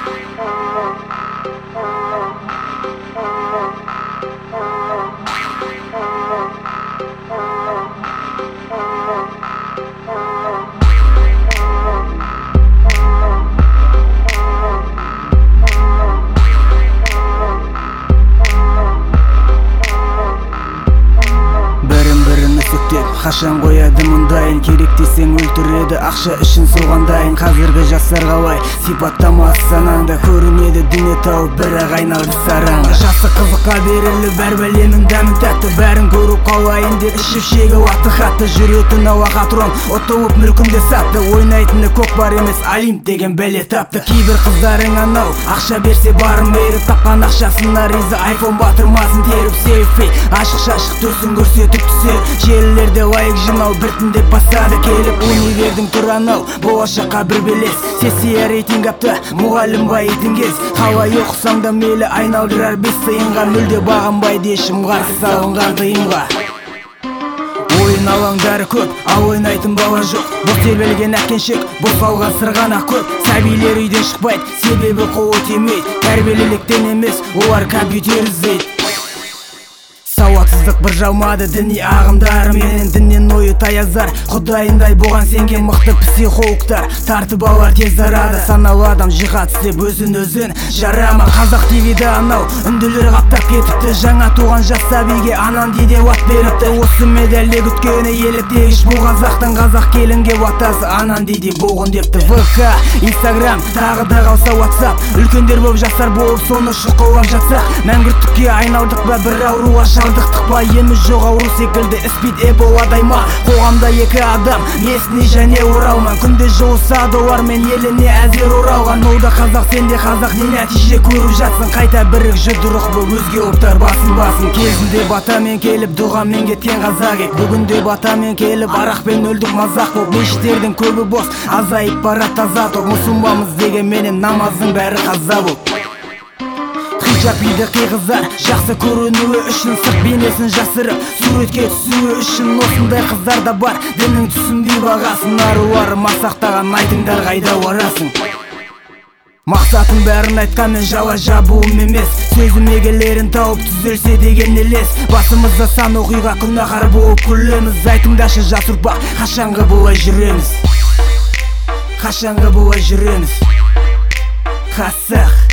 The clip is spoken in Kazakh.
Қашан қояды мұндайын, керек десең өлтіреді ақша үшін соғандайын. Қазіргі жастар қалай сипаттамасы санаңда, көрінеді дүние тауып бірақ айналды сараңға. Жасы қызыққа берілі бәр бәленің дәмі тәтті, бәрін көру қалайын деп ішіп шегі уақыты хатты. Жүретін ауаға трон, отауып мүлкінде сатты, ойнайтыны көк бар емес Олимп деген бәле тапты. Кейбір қыздарың анау ақша берсе барын беріп, тапқан ақшасына риза айфон батырмасын теріп. Сейфей ашық шашық тұрсын көрсетіп түсер, желілерде лайк жинау біртіндеп басады келіп. Универдің тұранау болашаққа бір белес, сессия рейтинг апты мұғалім байытын кез. Қалай оқысаң да мейлі айналдырар бес тиынға, мүлде бағынбайды ешім қарсы салынған тыйымға. Ойын алаңдары көп, ал ойнайтын бала жоқ. Бұл тербелген әкеншек, бұл салған сырғана көп. Сәбилер үйден шықпайды, себебі қолы тимейді. Тәрбиеліліктен емес, олар компьютер іздейді. Сауатсыздық бір жалмады діни ағымдар, менен діннен ойы таязар. Құдайындай болған сенген мықты психологтар, тартып алар тез арада. Саналы адам жиһат істеп өзін жарама. Қазақ ТВ'де анау үнділер қаптап кетіпті, жаңа туған жас сәбиге анан дейді уат беріпті. Осы медальде күткені еліктегіш бұл қазақтан, қазақ келінге уатасы анан дейді болғын депті. ВК, Инстаграм, тағы да қалса WhatsApp, үлкендер болып жастар болып соны шұқылап жатсақ, мәңгүрттікке айналдық ба бір ауруға шалдықтық па? Еміз жоқ ауру секілді спид эболадай ма? Қоғамда екі адам, местный және оралман, күнде жолсады олар мен еліне әзер оралған. Олда қазақ сенде қазақ, не нәтиже көріп жатсың? Қайта бірік жұдырық бұл өзге ұлттар басын. Кезінде батамен келіп дұғамен кеткен қазақ ек, бүгінде батамен келіп арақпен өлдік мазақ боп. Мешіттердің көбі бос, азайып барат таза топ, мұсылманбыз деген менен намаздың бәрі қаза боп. Хиджаб киді қиғыздар, жақсы көрінуі үшін сырт бейнесін жасырып, суретке түсуі үшін. Осындай қыздар да бар, діннің түсінбей бағасын. Арулары масақтаған айтыңдар қайда орасың? Мақсатын бәрін айтқанмен жала жабуым емес, сөзім егелерін тауып түзелсе деген елес. Басымызда сан оқиға, күнәһар болып күлеміз. Айтыңдашы жас ұрпақ, қашанғы бұлай жүреміз? Қашанғы бұлай жүреміз? Қазақ